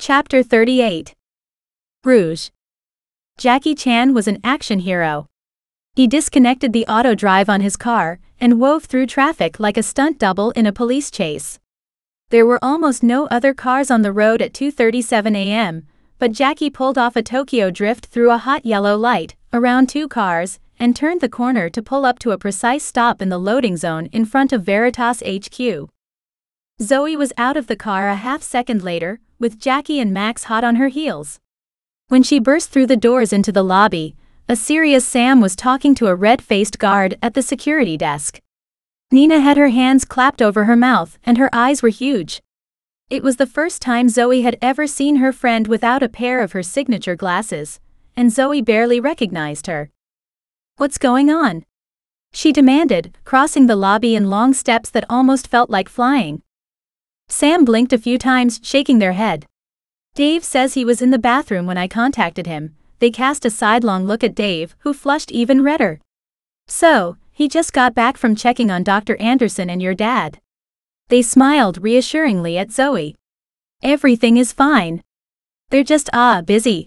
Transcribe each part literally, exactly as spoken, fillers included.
Chapter thirty-eight. Rouge. Jackie Chan was an action hero. He disconnected the auto drive on his car and wove through traffic like a stunt double in a police chase. There were almost no other cars on the road at two thirty-seven a m, but Jackie pulled off a Tokyo drift through a hot yellow light, around two cars, and turned the corner to pull up to a precise stop in the loading zone in front of Veritas H Q. Zoe was out of the car a half second later, with Jackie and Max hot on her heels. When she burst through the doors into the lobby, a serious Sam was talking to a red-faced guard at the security desk. Nina had her hands clapped over her mouth and her eyes were huge. It was the first time Zoe had ever seen her friend without a pair of her signature glasses, and Zoe barely recognized her. "What's going on?" she demanded, crossing the lobby in long steps that almost felt like flying. Sam blinked a few times, shaking their head. "Dave says he was in the bathroom when I contacted him." They cast a sidelong look at Dave, who flushed even redder. "So, he just got back from checking on Doctor Anderson and your dad." They smiled reassuringly at Zoe. "Everything is fine. They're just ah busy."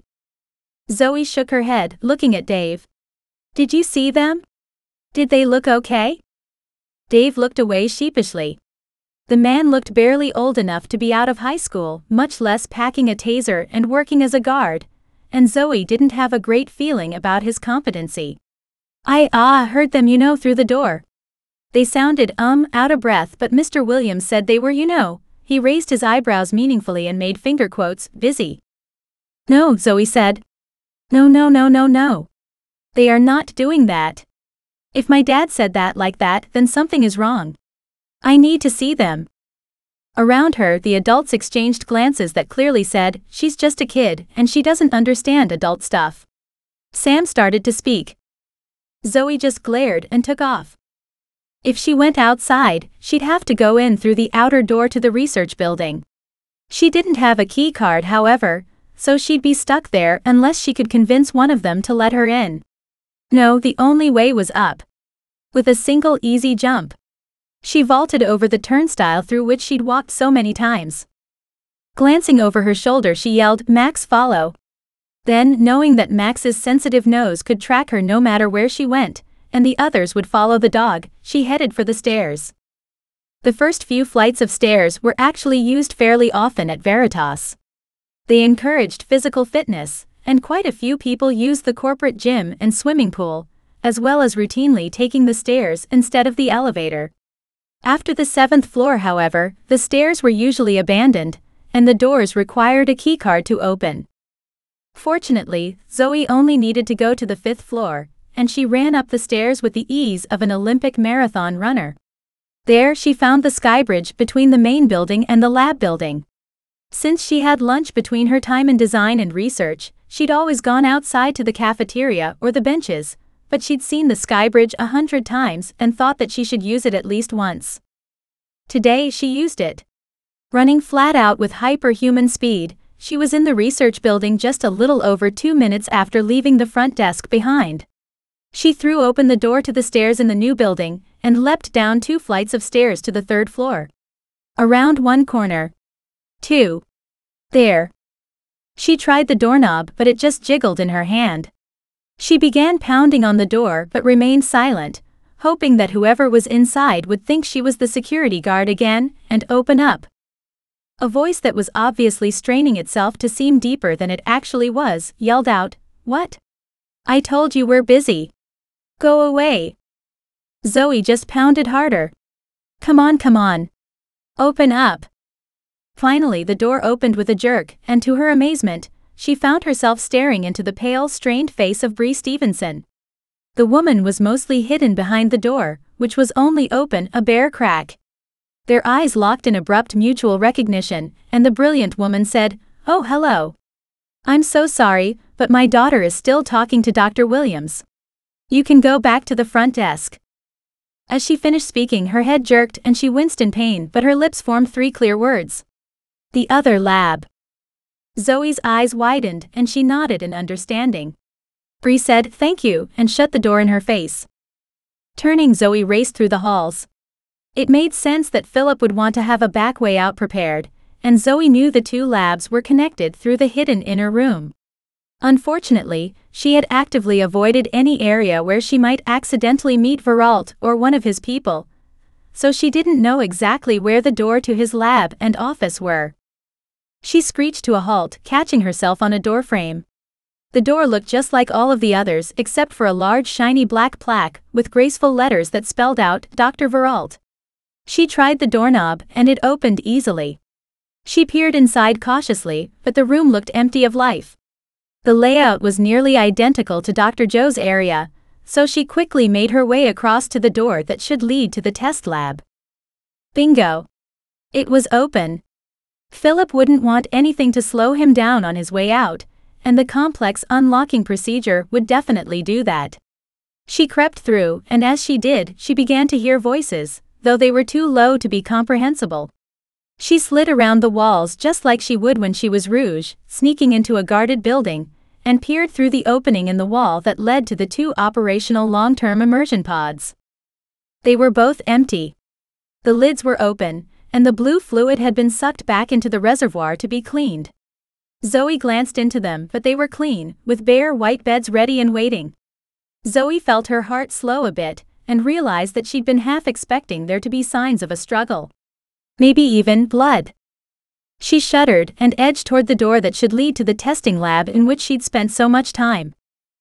Zoe shook her head, looking at Dave. "Did you see them? Did they look okay?" Dave looked away sheepishly. The man looked barely old enough to be out of high school, much less packing a taser and working as a guard, and Zoe didn't have a great feeling about his competency. "I ah heard them you know through the door." They sounded um out of breath, but Mister Williams said they were you know. He raised his eyebrows meaningfully and made finger quotes, "busy." "No," Zoe said. "No no no no no. They are not doing that. If my dad said that like that, then something is wrong. I need to see them." Around her, the adults exchanged glances that clearly said, "She's just a kid, and she doesn't understand adult stuff." Sam started to speak. Zoe just glared and took off. If she went outside, she'd have to go in through the outer door to the research building. She didn't have a key card, however, so she'd be stuck there unless she could convince one of them to let her in. No, the only way was up. With a single easy jump, she vaulted over the turnstile through which she'd walked so many times. Glancing over her shoulder, she yelled, "Max, follow." Then, knowing that Max's sensitive nose could track her no matter where she went, and the others would follow the dog, she headed for the stairs. The first few flights of stairs were actually used fairly often at Veritas. They encouraged physical fitness, and quite a few people used the corporate gym and swimming pool, as well as routinely taking the stairs instead of the elevator. After the seventh floor, however, the stairs were usually abandoned, and the doors required a keycard to open. Fortunately, Zoe only needed to go to the fifth floor, and she ran up the stairs with the ease of an Olympic marathon runner. There she found the skybridge between the main building and the lab building. Since she had lunch between her time in design and research, she'd always gone outside to the cafeteria or the benches, but she'd seen the skybridge a hundred times and thought that she should use it at least once. Today she used it. Running flat out with hyperhuman speed, she was in the research building just a little over two minutes after leaving the front desk behind. She threw open the door to the stairs in the new building and leapt down two flights of stairs to the third floor. Around one corner. Two. There. She tried the doorknob, but it just jiggled in her hand. She began pounding on the door but remained silent, hoping that whoever was inside would think she was the security guard again and open up. A voice that was obviously straining itself to seem deeper than it actually was yelled out, "What? I told you we're busy. Go away." Zoe just pounded harder. "Come on, come on. Open up." Finally the door opened with a jerk, and to her amazement, she found herself staring into the pale, strained face of Bree Stevenson. The woman was mostly hidden behind the door, which was only open a bare crack. Their eyes locked in abrupt mutual recognition, and the brilliant woman said, "Oh, hello. I'm so sorry, but my daughter is still talking to Doctor Williams. You can go back to the front desk." As she finished speaking, her head jerked and she winced in pain, but her lips formed three clear words. "The other lab." Zoe's eyes widened and she nodded in understanding. Bree said, "Thank you," and shut the door in her face. Turning, Zoe raced through the halls. It made sense that Philip would want to have a back way out prepared, and Zoe knew the two labs were connected through the hidden inner room. Unfortunately, she had actively avoided any area where she might accidentally meet Viralt or one of his people, so she didn't know exactly where the door to his lab and office were. She screeched to a halt, catching herself on a doorframe. The door looked just like all of the others except for a large shiny black plaque with graceful letters that spelled out Doctor Viralt. She tried the doorknob and it opened easily. She peered inside cautiously, but the room looked empty of life. The layout was nearly identical to Doctor Joe's area, so she quickly made her way across to the door that should lead to the test lab. Bingo! It was open. Philip wouldn't want anything to slow him down on his way out, and the complex unlocking procedure would definitely do that. She crept through, and as she did, she began to hear voices, though they were too low to be comprehensible. She slid around the walls just like she would when she was Rouge, sneaking into a guarded building, and peered through the opening in the wall that led to the two operational long-term immersion pods. They were both empty. The lids were open, and the blue fluid had been sucked back into the reservoir to be cleaned. Zoe glanced into them, but they were clean, with bare white beds ready and waiting. Zoe felt her heart slow a bit, and realized that she'd been half expecting there to be signs of a struggle. Maybe even blood. She shuddered and edged toward the door that should lead to the testing lab in which she'd spent so much time.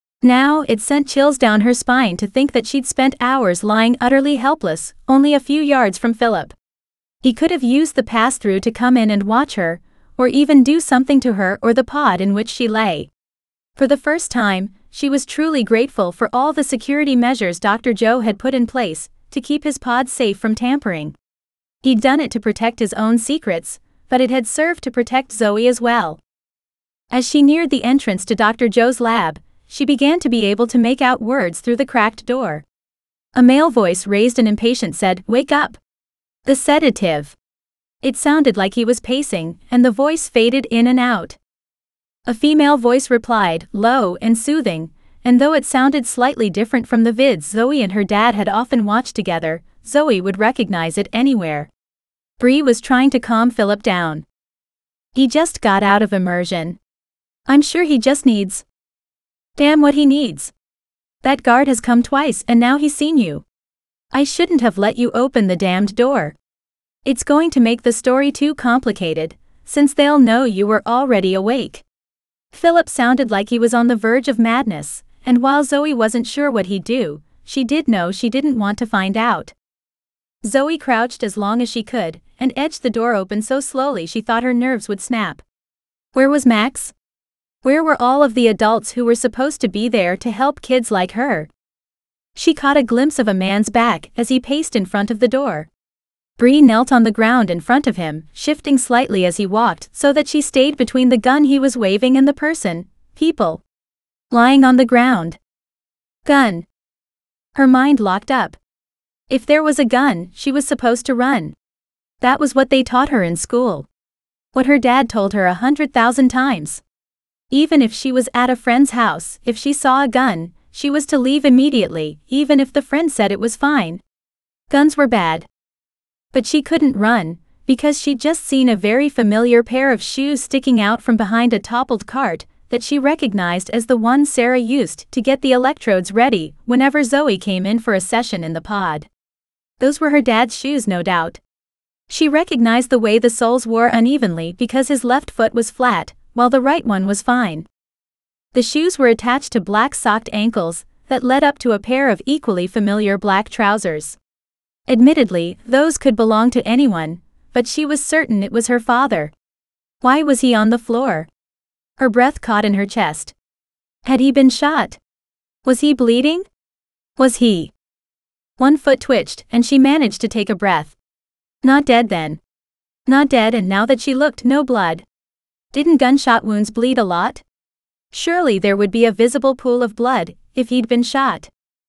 Now it sent chills down her spine to think that she'd spent hours lying utterly helpless, only a few yards from Philip. He could have used the pass-through to come in and watch her, or even do something to her or the pod in which she lay. For the first time, she was truly grateful for all the security measures Doctor Joe had put in place to keep his pod safe from tampering. He'd done it to protect his own secrets, but it had served to protect Zoe as well. As she neared the entrance to Doctor Joe's lab, she began to be able to make out words through the cracked door. A male voice raised and impatient said, "Wake up! The sedative." It sounded like he was pacing, and the voice faded in and out. A female voice replied, low and soothing, and though it sounded slightly different from the vids Zoe and her dad had often watched together, Zoe would recognize it anywhere. Bree was trying to calm Philip down. He just got out of immersion. I'm sure he just needs. Damn what he needs. That guard has come twice and now he's seen you. I shouldn't have let you open the damned door. It's going to make the story too complicated, since they'll know you were already awake. Philip sounded like he was on the verge of madness, and while Zoe wasn't sure what he'd do, she did know she didn't want to find out. Zoe crouched as long as she could, and edged the door open so slowly she thought her nerves would snap. Where was Max? Where were all of the adults who were supposed to be there to help kids like her? She caught a glimpse of a man's back as he paced in front of the door. Bree knelt on the ground in front of him, shifting slightly as he walked so that she stayed between the gun he was waving and the person, people, lying on the ground. Gun. Her mind locked up. If there was a gun, she was supposed to run. That was what they taught her in school. What her dad told her a hundred thousand times. Even if she was at a friend's house, if she saw a gun, she was to leave immediately, even if the friend said it was fine. Guns were bad. But she couldn't run, because she'd just seen a very familiar pair of shoes sticking out from behind a toppled cart that she recognized as the one Sarah used to get the electrodes ready whenever Zoe came in for a session in the pod. Those were her dad's shoes, no doubt. She recognized the way the soles wore unevenly because his left foot was flat, while the right one was fine. The shoes were attached to black socked ankles that led up to a pair of equally familiar black trousers. Admittedly, those could belong to anyone, but she was certain it was her father. Why was he on the floor? Her breath caught in her chest. Had he been shot? Was he bleeding? Was he? One foot twitched, and she managed to take a breath. Not dead then. Not dead, and now that she looked, no blood. Didn't gunshot wounds bleed a lot? Surely there would be a visible pool of blood if he'd been shot.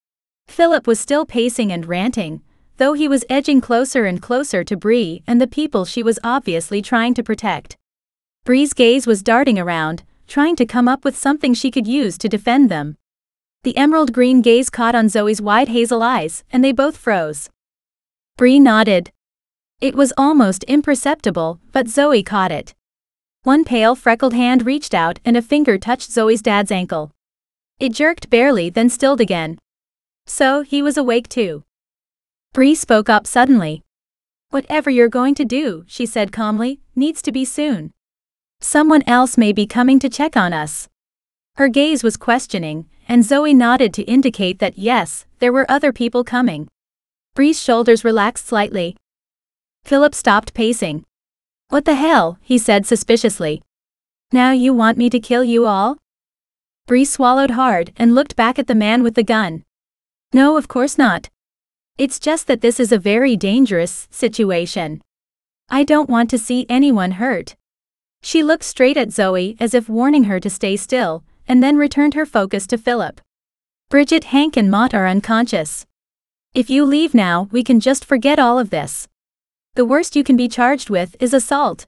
Philip was still pacing and ranting, though he was edging closer and closer to Bree and the people she was obviously trying to protect. Bree's gaze was darting around, trying to come up with something she could use to defend them. The emerald green gaze caught on Zoe's wide hazel eyes, and they both froze. Bree nodded. It was almost imperceptible, but Zoe caught it. One pale freckled hand reached out and a finger touched Zoe's dad's ankle. It jerked barely, then stilled again. So, he was awake too. Bree spoke up suddenly. "Whatever you're going to do," she said calmly, "needs to be soon. Someone else may be coming to check on us." Her gaze was questioning, and Zoe nodded to indicate that yes, there were other people coming. Bree's shoulders relaxed slightly. Philip stopped pacing. "What the hell?" he said suspiciously. "Now you want me to kill you all?" Bree swallowed hard and looked back at the man with the gun. "No, of course not. It's just that this is a very dangerous situation. I don't want to see anyone hurt." She looked straight at Zoe as if warning her to stay still, and then returned her focus to Philip. "Bridget, Hank and Mott are unconscious. If you leave now, we can just forget all of this. The worst you can be charged with is assault.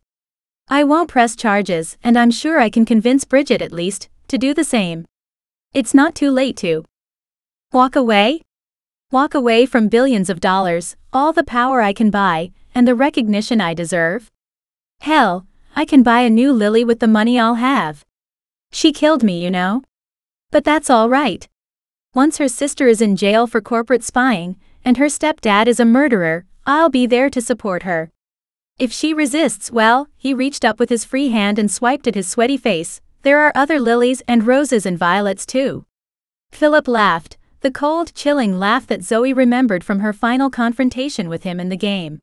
I won't press charges, and I'm sure I can convince Bridget at least to do the same. It's not too late to walk away? Walk away from billions of dollars, all the power I can buy, and the recognition I deserve? Hell, I can buy a new Lily with the money I'll have. She killed me, you know. But that's all right. Once her sister is in jail for corporate spying, and her stepdad is a murderer, I'll be there to support her. If she resists, well," he reached up with his free hand and swiped at his sweaty face, "there are other lilies and roses and violets too." Philip laughed, the cold, chilling laugh that Zoe remembered from her final confrontation with him in the game.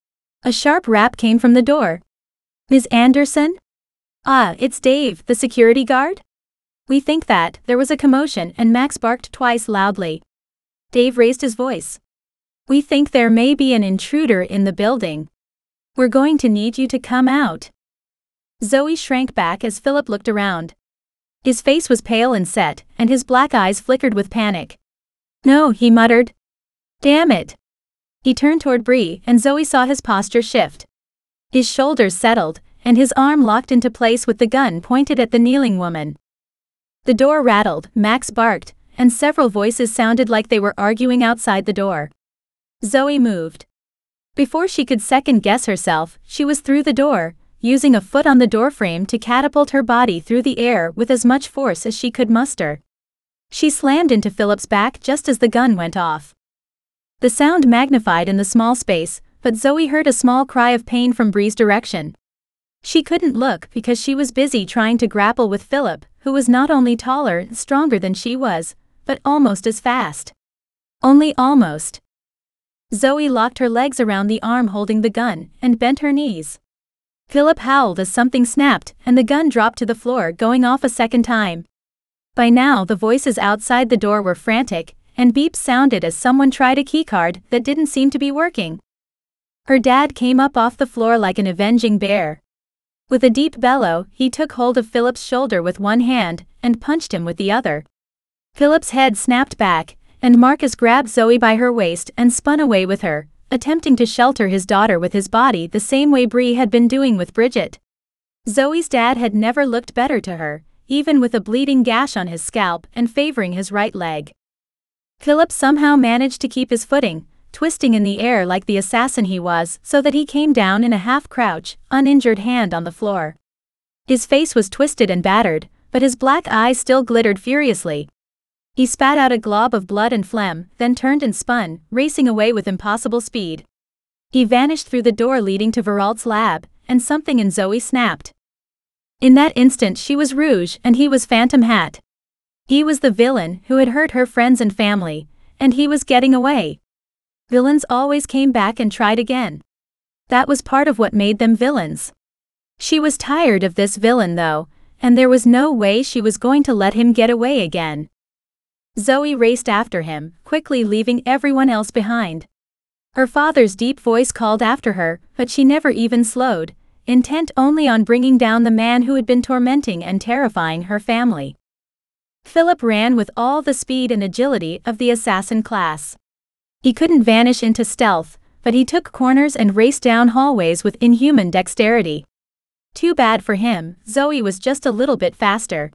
A sharp rap came from the door. "Miz Anderson?" "Ah, it's Dave, the security guard?" "We think that." There was a commotion and Max barked twice loudly. Dave raised his voice. "We think there may be an intruder in the building. We're going to need you to come out." Zoe shrank back as Philip looked around. His face was pale and set, and his black eyes flickered with panic. "No," he muttered. "Damn it." He turned toward Bree, and Zoe saw his posture shift. His shoulders settled, and his arm locked into place with the gun pointed at the kneeling woman. The door rattled, Max barked, and several voices sounded like they were arguing outside the door. Zoe moved. Before she could second-guess herself, she was through the door, using a foot on the doorframe to catapult her body through the air with as much force as she could muster. She slammed into Philip's back just as the gun went off. The sound magnified in the small space, but Zoe heard a small cry of pain from Bree's direction. She couldn't look because she was busy trying to grapple with Philip, who was not only taller and stronger than she was, but almost as fast. Only almost. Zoe locked her legs around the arm holding the gun, and bent her knees. Philip howled as something snapped, and the gun dropped to the floor, going off a second time. By now the voices outside the door were frantic, and beeps sounded as someone tried a keycard that didn't seem to be working. Her dad came up off the floor like an avenging bear. With a deep bellow, he took hold of Philip's shoulder with one hand, and punched him with the other. Philip's head snapped back, and Marcus grabbed Zoe by her waist and spun away with her, attempting to shelter his daughter with his body the same way Bree had been doing with Bridget. Zoe's dad had never looked better to her, even with a bleeding gash on his scalp and favoring his right leg. Philip somehow managed to keep his footing, twisting in the air like the assassin he was, so that he came down in a half-crouch, uninjured hand on the floor. His face was twisted and battered, but his black eyes still glittered furiously. He spat out a glob of blood and phlegm, then turned and spun, racing away with impossible speed. He vanished through the door leading to Veralt's lab, and something in Zoe snapped. In that instant she was Rouge and he was Phantom Hat. He was the villain who had hurt her friends and family, and he was getting away. Villains always came back and tried again. That was part of what made them villains. She was tired of this villain though, and there was no way she was going to let him get away again. Zoe raced after him, quickly leaving everyone else behind. Her father's deep voice called after her, but she never even slowed, intent only on bringing down the man who had been tormenting and terrifying her family. Philip ran with all the speed and agility of the assassin class. He couldn't vanish into stealth, but he took corners and raced down hallways with inhuman dexterity. Too bad for him, Zoe was just a little bit faster.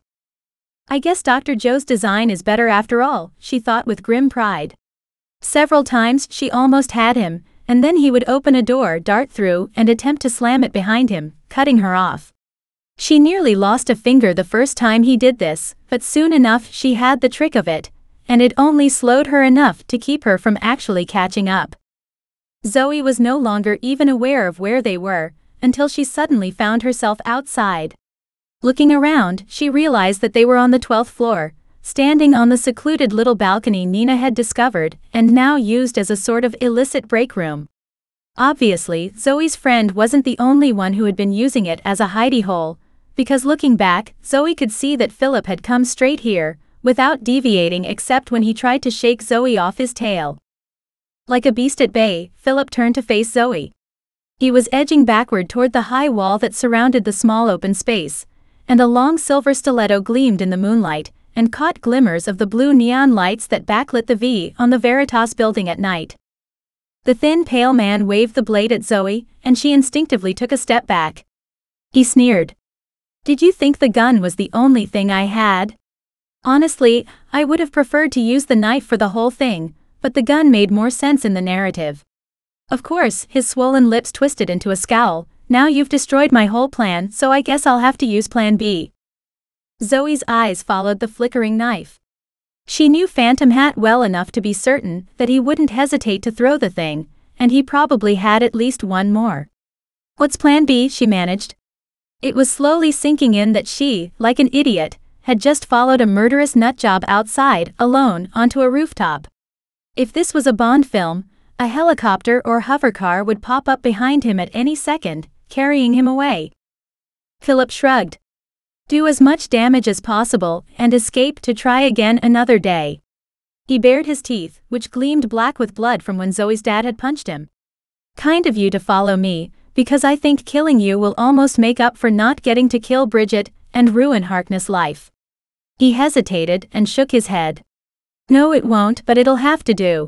I guess Doctor Joe's design is better after all, she thought with grim pride. Several times she almost had him, and then he would open a door, dart through, and attempt to slam it behind him, cutting her off. She nearly lost a finger the first time he did this, but soon enough she had the trick of it, and it only slowed her enough to keep her from actually catching up. Zoe was no longer even aware of where they were, until she suddenly found herself outside. Looking around, she realized that they were on the twelfth floor, standing on the secluded little balcony Nina had discovered and now used as a sort of illicit break room. Obviously, Zoe's friend wasn't the only one who had been using it as a hidey hole, because looking back, Zoe could see that Philip had come straight here, without deviating except when he tried to shake Zoe off his tail. Like a beast at bay, Philip turned to face Zoe. He was edging backward toward the high wall that surrounded the small open space, and a long silver stiletto gleamed in the moonlight, and caught glimmers of the blue neon lights that backlit the V on the Veritas building at night. The thin pale man waved the blade at Zoe, and she instinctively took a step back. He sneered. "Did you think the gun was the only thing I had? Honestly, I would have preferred to use the knife for the whole thing, but the gun made more sense in the narrative." Of course, his swollen lips twisted into a scowl. "Now you've destroyed my whole plan, so I guess I'll have to use plan B." Zoe's eyes followed the flickering knife. She knew Phantom Hat well enough to be certain that he wouldn't hesitate to throw the thing, and he probably had at least one more. "What's plan B?" she managed. It was slowly sinking in that she, like an idiot, had just followed a murderous nutjob outside, alone, onto a rooftop. If this was a Bond film, a helicopter or hovercar would pop up behind him at any second, carrying him away. Philip shrugged. Do as much damage as possible and escape to try again another day. He bared his teeth, which gleamed black with blood from when Zoe's dad had punched him. "Kind of you to follow me, because I think killing you will almost make up for not getting to kill Bridget and ruin Harkness' life." He hesitated and shook his head. "No, it won't, but it'll have to do."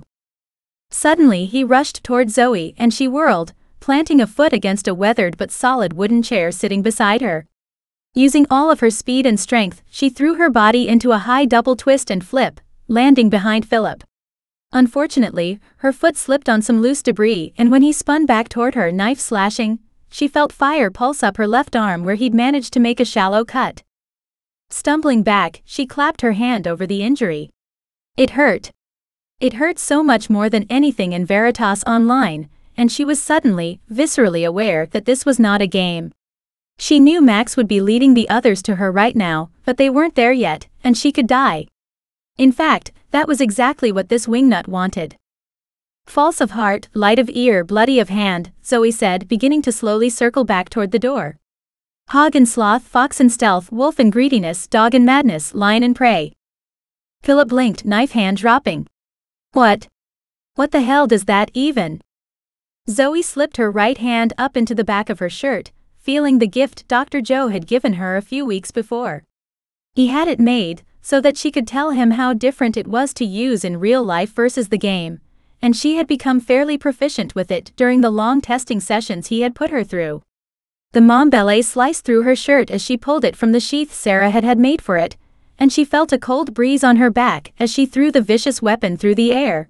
Suddenly he rushed toward Zoe and she whirled, planting a foot against a weathered but solid wooden chair sitting beside her. Using all of her speed and strength, she threw her body into a high double twist and flip, landing behind Philip. Unfortunately, her foot slipped on some loose debris, and when he spun back toward her, knife slashing, she felt fire pulse up her left arm where he'd managed to make a shallow cut. Stumbling back, she clapped her hand over the injury. It hurt. It hurt so much more than anything in Veritas Online, and she was suddenly, viscerally aware that this was not a game. She knew Max would be leading the others to her right now, but they weren't there yet, and she could die. In fact, that was exactly what this wingnut wanted. "False of heart, light of ear, bloody of hand," Zoe said, beginning to slowly circle back toward the door. "Hog and sloth, fox and stealth, wolf and greediness, dog and madness, lion and prey." Philip blinked, knife hand dropping. What? What the hell does that even? Zoe slipped her right hand up into the back of her shirt, feeling the gift Doctor Joe had given her a few weeks before. He had it made so that she could tell him how different it was to use in real life versus the game, and she had become fairly proficient with it during the long testing sessions he had put her through. The mom ballet sliced through her shirt as she pulled it from the sheath Sarah had had made for it, and she felt a cold breeze on her back as she threw the vicious weapon through the air.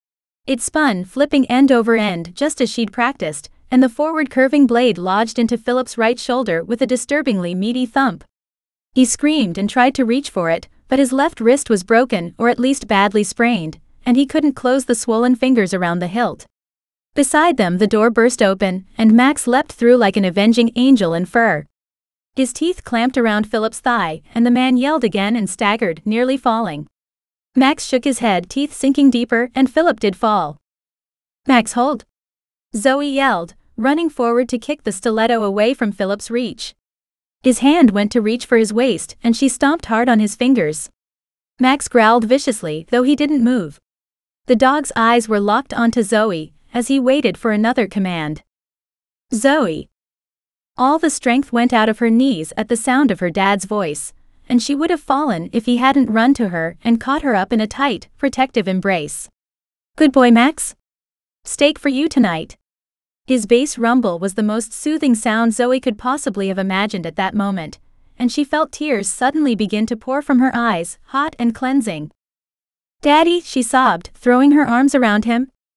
It spun, flipping end over end just as she'd practiced, and the forward curving blade lodged into Philip's right shoulder with a disturbingly meaty thump. He screamed and tried to reach for it, but his left wrist was broken or at least badly sprained, and he couldn't close the swollen fingers around the hilt. Beside them the door burst open, and Max leapt through like an avenging angel in fur. His teeth clamped around Philip's thigh, and the man yelled again and staggered, nearly falling. Max shook his head, teeth sinking deeper, and Philip did fall. "Max, hold!" Zoe yelled, running forward to kick the stiletto away from Philip's reach. His hand went to reach for his waist, and she stomped hard on his fingers. Max growled viciously, though he didn't move. The dog's eyes were locked onto Zoe as he waited for another command. "Zoe!" All the strength went out of her knees at the sound of her dad's voice, and she would have fallen if he hadn't run to her and caught her up in a tight, protective embrace. "Good boy, Max. Steak for you tonight." His bass rumble was the most soothing sound Zoe could possibly have imagined at that moment, and she felt tears suddenly begin to pour from her eyes, hot and cleansing. "Daddy," she sobbed, throwing her arms around him.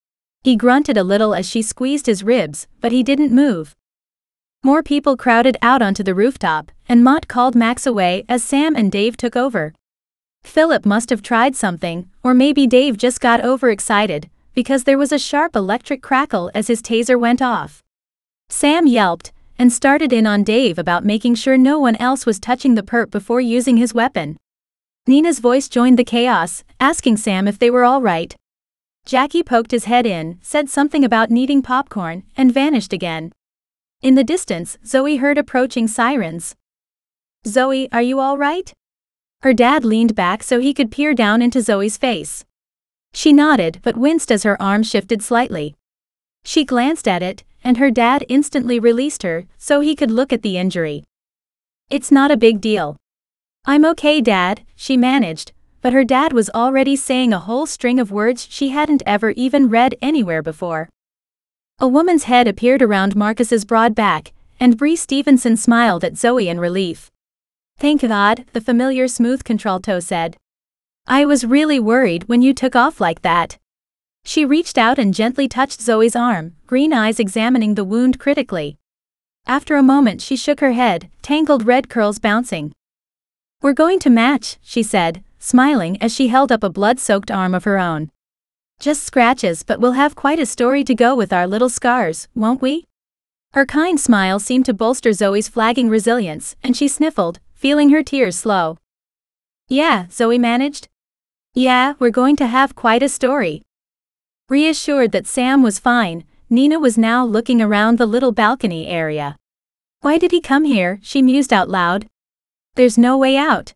He grunted a little as she squeezed his ribs, but he didn't move. More people crowded out onto the rooftop, and Mott called Max away as Sam and Dave took over. Philip must have tried something, or maybe Dave just got overexcited, because there was a sharp electric crackle as his taser went off. Sam yelped, and started in on Dave about making sure no one else was touching the perp before using his weapon. Nina's voice joined the chaos, asking Sam if they were all right. Jackie poked his head in, said something about needing popcorn, and vanished again. In the distance, Zoe heard approaching sirens. "Zoe, are you all right?" Her dad leaned back so he could peer down into Zoe's face. She nodded but winced as her arm shifted slightly. She glanced at it, and her dad instantly released her so he could look at the injury. "It's not a big deal." "I'm okay, Dad," she managed, but her dad was already saying a whole string of words she hadn't ever even read anywhere before. A woman's head appeared around Marcus's broad back, and Bree Stevenson smiled at Zoe in relief. "Thank God," the familiar smooth contralto said. "I was really worried when you took off like that." She reached out and gently touched Zoe's arm, green eyes examining the wound critically. After a moment she shook her head, tangled red curls bouncing. "We're going to match," she said, smiling as she held up a blood-soaked arm of her own. "Just scratches, but we'll have quite a story to go with our little scars, won't we?" Her kind smile seemed to bolster Zoe's flagging resilience, and she sniffled, feeling her tears slow. "Yeah," Zoe managed. "Yeah, we're going to have quite a story." Reassured that Sam was fine, Nina was now looking around the little balcony area. "Why did he come here?" she mused out loud. "There's no way out."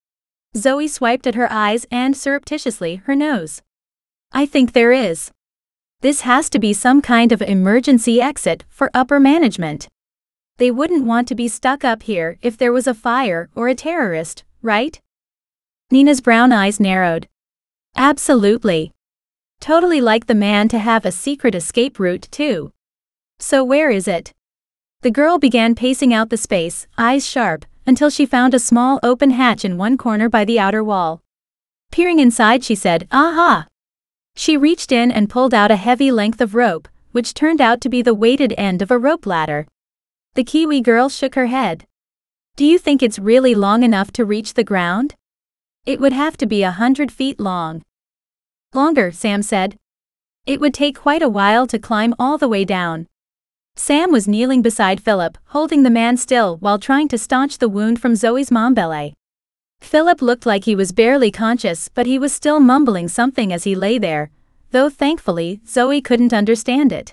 Zoe swiped at her eyes and, surreptitiously, her nose. "I think there is. This has to be some kind of emergency exit for upper management. They wouldn't want to be stuck up here if there was a fire or a terrorist, right?" Nina's brown eyes narrowed. "Absolutely. Totally like the man to have a secret escape route too. So where is it?" The girl began pacing out the space, eyes sharp, until she found a small open hatch in one corner by the outer wall. Peering inside she said, "Aha!" She reached in and pulled out a heavy length of rope, which turned out to be the weighted end of a rope ladder. The Kiwi girl shook her head. "Do you think it's really long enough to reach the ground?" "It would have to be a hundred feet long." "Longer," Sam said. "It would take quite a while to climb all the way down." Sam was kneeling beside Philip, holding the man still while trying to staunch the wound from Zoe's mombele. Philip looked like he was barely conscious, but he was still mumbling something as he lay there, though thankfully Zoe couldn't understand it.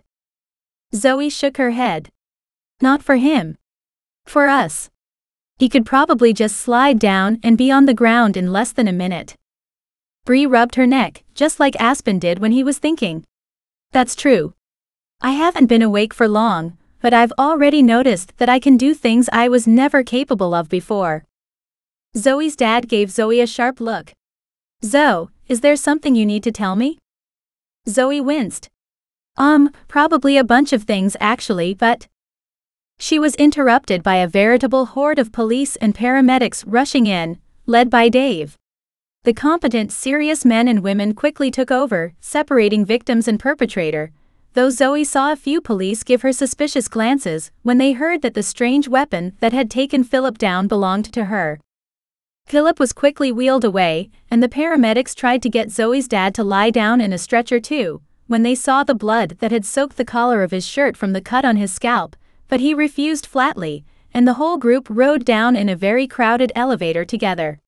Zoe shook her head. "Not for him. For us. He could probably just slide down and be on the ground in less than a minute." Bree rubbed her neck, just like Aspen did when he was thinking. "That's true. I haven't been awake for long, but I've already noticed that I can do things I was never capable of before." Zoe's dad gave Zoe a sharp look. "Zoe, is there something you need to tell me?" Zoe winced. Um, probably a bunch of things actually, but..." She was interrupted by a veritable horde of police and paramedics rushing in, led by Dave. The competent, serious men and women quickly took over, separating victims and perpetrator, though Zoe saw a few police give her suspicious glances when they heard that the strange weapon that had taken Philip down belonged to her. Philip was quickly wheeled away, and the paramedics tried to get Zoe's dad to lie down in a stretcher too, when they saw the blood that had soaked the collar of his shirt from the cut on his scalp, but he refused flatly, and the whole group rode down in a very crowded elevator together.